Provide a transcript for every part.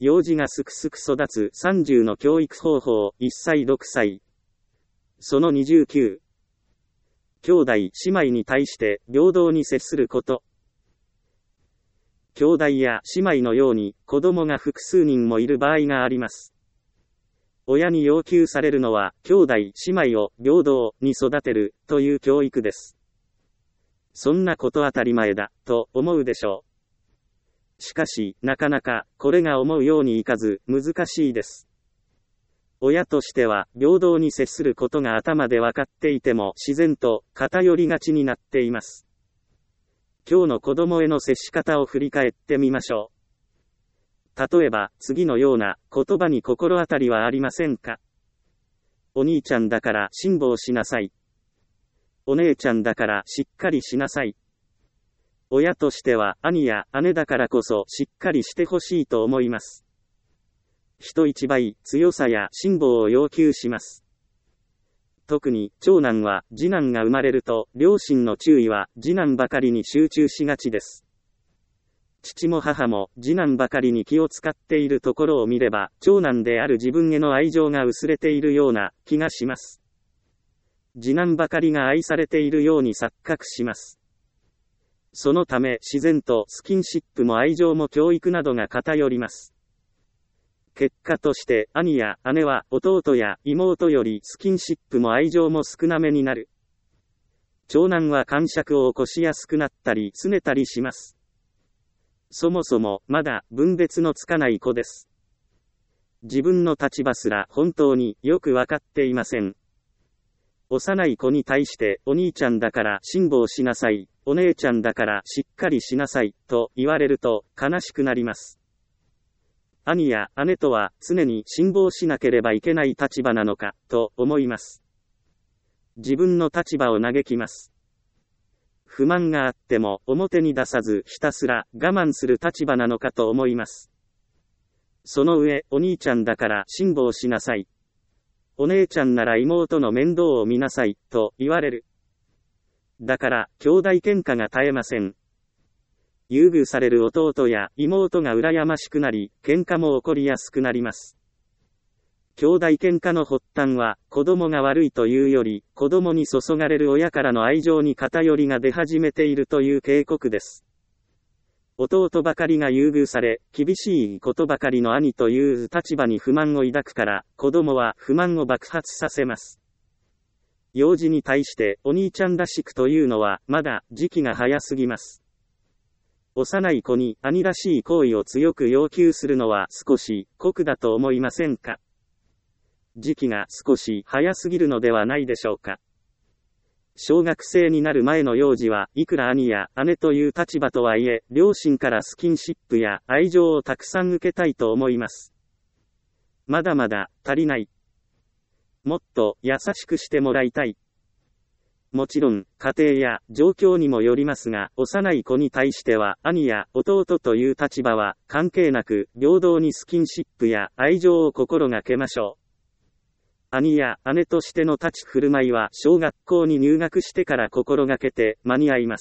幼児がすくすく育つ30の教育方法、1歳6歳。その29。兄弟姉妹に対して平等に接すること。兄弟や姉妹のように子供が複数人もいる場合があります。親に要求されるのは兄弟姉妹を平等に育てるという教育です。そんなこと当たり前だと思うでしょう。しかしなかなかこれが思うようにいかず難しいです。親としては平等に接することが頭で分かっていても自然と偏りがちになっています。今日の子供への接し方を振り返ってみましょう。例えば次のような言葉に心当たりはありませんか？お兄ちゃんだから辛抱しなさい。お姉ちゃんだからしっかりしなさい。親としては兄や姉だからこそしっかりしてほしいと思います。人一倍強さや辛抱を要求します。特に長男は次男が生まれると両親の注意は次男ばかりに集中しがちです。父も母も次男ばかりに気を使っているところを見れば長男である自分への愛情が薄れているような気がします。次男ばかりが愛されているように錯覚します。そのため自然とスキンシップも愛情も教育などが偏ります。結果として兄や姉は弟や妹よりスキンシップも愛情も少なめになる。長男は癇癪を起こしやすくなったり拗ねたりします。そもそもまだ分別のつかない子です。自分の立場すら本当によくわかっていません。幼い子に対してお兄ちゃんだから辛抱しなさい、お姉ちゃんだからしっかりしなさいと言われると悲しくなります。兄や姉とは常に辛抱しなければいけない立場なのかと思います。自分の立場を嘆きます。不満があっても表に出さずひたすら我慢する立場なのかと思います。その上、お兄ちゃんだから辛抱しなさい。お姉ちゃんなら妹の面倒を見なさいと言われる。だから兄弟喧嘩が絶えません。優遇される弟や妹が羨ましくなり、喧嘩も起こりやすくなります。兄弟喧嘩の発端は、子供が悪いというより、子供に注がれる親からの愛情に偏りが出始めているという警告です。弟ばかりが優遇され、厳しいことばかりの兄という立場に不満を抱くから、子供は不満を爆発させます。幼児に対してお兄ちゃんらしくというのは、まだ時期が早すぎます。幼い子に兄らしい行為を強く要求するのは少し酷だと思いませんか？時期が少し早すぎるのではないでしょうか。小学生になる前の幼児はいくら兄や姉という立場とはいえ、両親からスキンシップや愛情をたくさん受けたいと思います。まだまだ足りない。もっと優しくしてもらいたい。もちろん、家庭や状況にもよりますが、幼い子に対しては、兄や弟という立場は、関係なく、平等にスキンシップや愛情を心がけましょう。兄や姉としての立ち振る舞いは、小学校に入学してから心がけて、間に合います。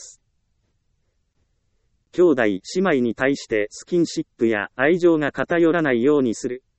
兄弟、姉妹に対してスキンシップや愛情が偏らないようにする。